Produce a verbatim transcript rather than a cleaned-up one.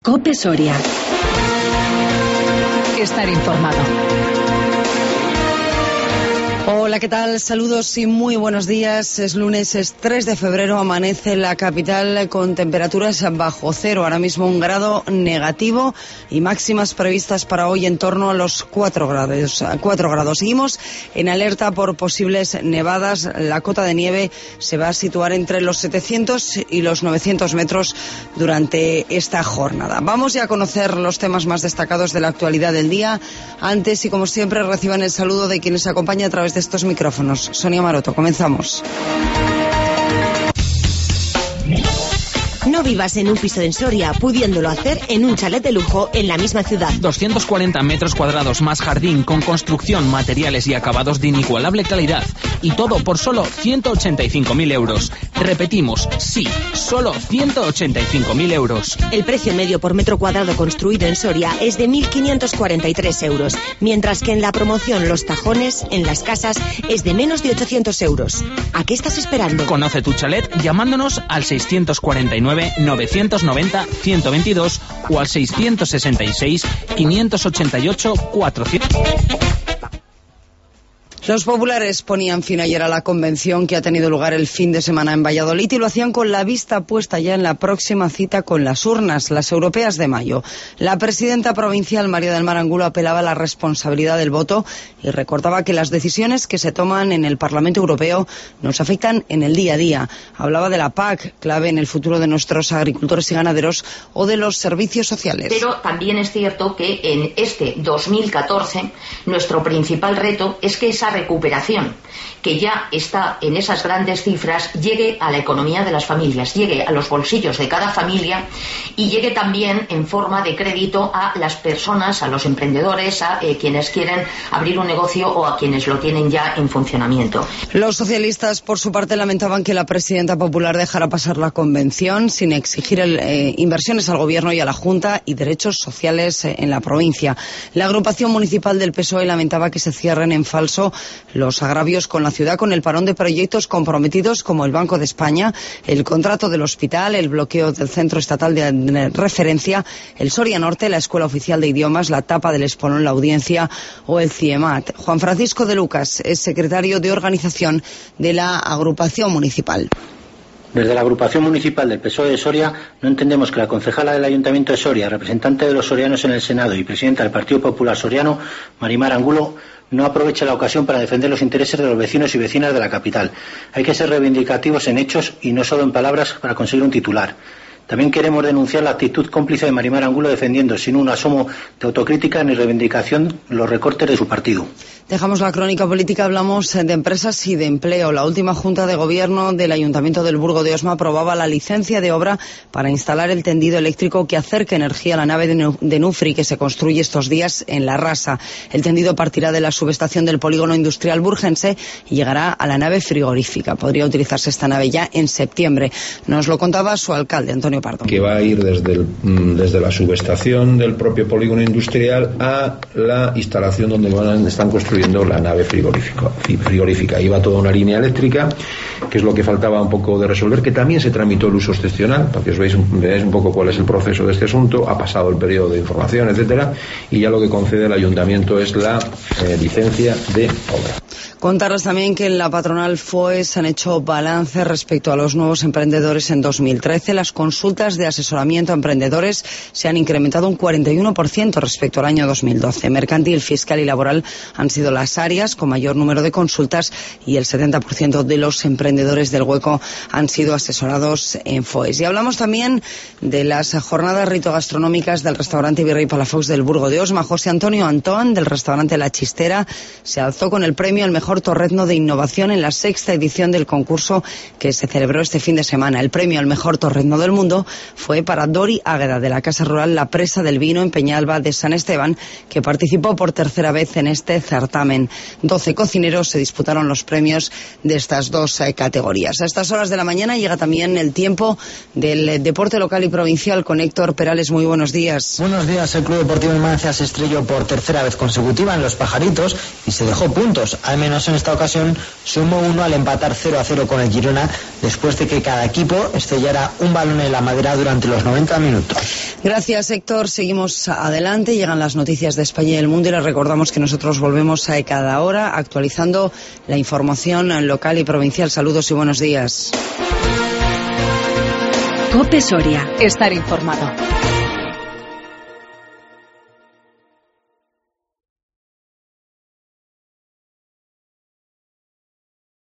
COPE Soria. Estar informado. Hola, ¿qué tal? Saludos y muy buenos días. Es lunes, es tres de febrero, amanece en la capital con temperaturas bajo cero, ahora mismo un grado negativo y máximas previstas para hoy en torno a los cuatro grados. cuatro grados. Seguimos en alerta por posibles nevadas. La cota de nieve se va a situar entre los setecientos y los novecientos metros durante esta jornada. Vamos ya a conocer los temas más destacados de la actualidad del día. Antes y como siempre reciban el saludo de quienes acompañan a través de estos micrófonos. Sonia Maroto, comenzamos. No vivas en un piso en Soria, pudiéndolo hacer en un chalet de lujo en la misma ciudad. doscientos cuarenta metros cuadrados más jardín con construcción, materiales y acabados de inigualable calidad. Y todo por solo ciento ochenta y cinco mil euros. Repetimos, sí, solo ciento ochenta y cinco mil euros. El precio medio por metro cuadrado construido en Soria es de mil quinientos cuarenta y tres euros, mientras que en la promoción Los Tajones, en Las Casas, es de menos de ochocientos euros. ¿A qué estás esperando? Conoce tu chalet llamándonos al seiscientos cuarenta y nueve novecientos noventa ciento veintidós o al seiscientos sesenta y seis quinientos ochenta y ocho cuatrocientos. Los populares ponían fin ayer a la convención que ha tenido lugar el fin de semana en Valladolid y lo hacían con la vista puesta ya en la próxima cita con las urnas, las europeas de mayo. La presidenta provincial, María del Mar Angulo, apelaba a la responsabilidad del voto y recordaba que las decisiones que se toman en el Parlamento Europeo nos afectan en el día a día. Hablaba de la P A C, clave en el futuro de nuestros agricultores y ganaderos, o de los servicios sociales. Pero también es cierto que en este dos mil catorce nuestro principal reto es que esa recuperación, que ya está en esas grandes cifras, llegue a la economía de las familias, llegue a los bolsillos de cada familia y llegue también en forma de crédito a las personas, a los emprendedores, a eh, quienes quieren abrir un negocio o a quienes lo tienen ya en funcionamiento. Los socialistas, por su parte, lamentaban que la presidenta popular dejara pasar la convención sin exigir el, eh, inversiones al gobierno y a la Junta y derechos sociales eh, en la provincia. La agrupación municipal del P S O E lamentaba que se cierren en falso los agravios con la ciudad, con el parón de proyectos comprometidos como el Banco de España, el contrato del hospital, el bloqueo del Centro Estatal de Referencia, el Soria Norte, la Escuela Oficial de Idiomas, la tapa del Espolón, la Audiencia o el CIEMAT. Juan Francisco de Lucas es secretario de organización de la agrupación municipal. Desde la agrupación municipal del P S O E de Soria no entendemos que la concejala del Ayuntamiento de Soria, representante de los sorianos en el Senado y presidenta del Partido Popular Soriano, Marimar Angulo, no aproveche la ocasión para defender los intereses de los vecinos y vecinas de la capital. Hay que ser reivindicativos en hechos y no solo en palabras para conseguir un titular. También queremos denunciar la actitud cómplice de Marimar Angulo defendiendo sin un asomo de autocrítica ni reivindicación los recortes de su partido. Dejamos la crónica política, hablamos de empresas y de empleo. La última Junta de Gobierno del Ayuntamiento del Burgo de Osma aprobaba la licencia de obra para instalar el tendido eléctrico que acerque energía a la nave de Nufri que se construye estos días en La Rasa. El tendido partirá de la subestación del polígono industrial burgense y llegará a la nave frigorífica. Podría utilizarse esta nave ya en septiembre. Nos lo contaba su alcalde, Antonio Pardo. Que va a ir desde, el, desde la subestación del propio polígono industrial a la instalación donde van, están construyendo la nave frigorífica. frigorífica. Iba toda una línea eléctrica, que es lo que faltaba un poco de resolver, que también se tramitó el uso excepcional, para que os veáis, veáis un poco cuál es el proceso de este asunto. Ha pasado el periodo de información, etcétera, y ya lo que concede el ayuntamiento es la eh, licencia de obra. Contarles también que en la patronal F O E se han hecho balances respecto a los nuevos emprendedores en dos mil trece. Las consultas de asesoramiento a emprendedores se han incrementado un cuarenta y uno por ciento respecto al año dos mil doce. Mercantil, fiscal y laboral han sido las áreas con mayor número de consultas y el setenta por ciento de los emprendedores del hueco han sido asesorados en F O E S. Y hablamos también de las jornadas ritogastronómicas del restaurante Virrey Palafox del Burgo de Osma. José Antonio Antón, del restaurante La Chistera, se alzó con el premio al mejor torrezno de innovación en la sexta edición del concurso que se celebró este fin de semana. El premio al mejor torrezno del mundo fue para Dori Águeda, de la Casa Rural La Presa del Vino en Peñalba de San Esteban, que participó por tercera vez en este certamen. certamen. Doce cocineros se disputaron los premios de estas dos eh, categorías. A estas horas de la mañana llega también el tiempo del eh, deporte local y provincial con Héctor Perales. Muy buenos días. Buenos días. El Club Deportivo Numancia se estrelló por tercera vez consecutiva en Los Pajaritos y se dejó puntos. Al menos en esta ocasión sumó uno al empatar cero a cero con el Girona, después de que cada equipo estrellara un balón en la madera durante los noventa minutos. Gracias, Héctor. Seguimos adelante. Llegan las noticias de España y del mundo y les recordamos que nosotros volvemos a cada hora actualizando la información local y provincial. Saludos y buenos días. COPE Soria. Estar informado.